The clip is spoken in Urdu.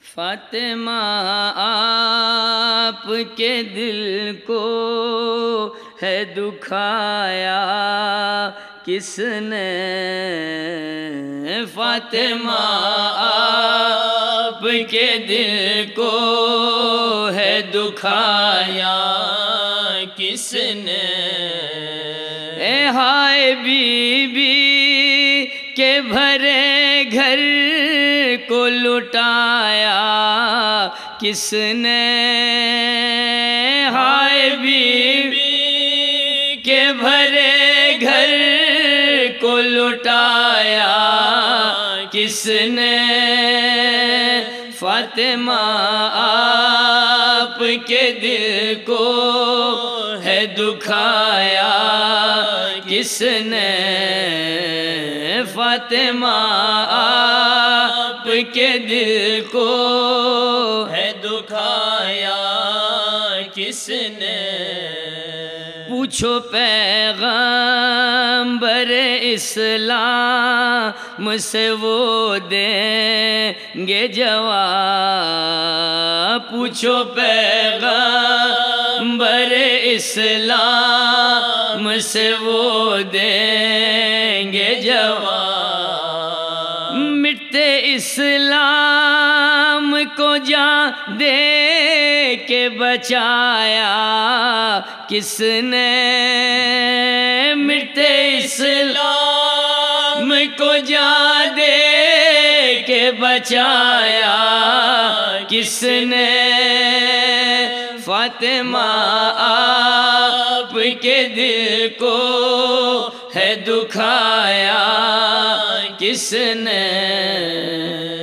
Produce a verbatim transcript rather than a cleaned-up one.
فاطمہ آپ کے دل کو ہے دکھایا کس نے؟ فاطمہ آپ کے دل کو ہے دکھایا کس نے؟ اے ہائے بی بی کے بھرے گھر کو لٹایا کس نے؟ ہائے بی بی کے بھرے گھر کو لٹایا کس نے؟ فاطمہ آپ کے دل کو ہے دکھایا کس نے؟ فاطمہ آپ کے دل کو ہے دکھایا کس نے؟ پوچھو پیغمبر اسلام سے وہ دیں گے جواب۔ پوچھو پیغمبر اسلام سے وہ دیں گے جواب۔ مٹتے اسلام کو جان دے کے بچایا کس نے؟ مٹتے اسلام کو جان دے کے بچایا کس نے؟ فاطمہ آپ کے دل کو ہے دکھایا کس نے؟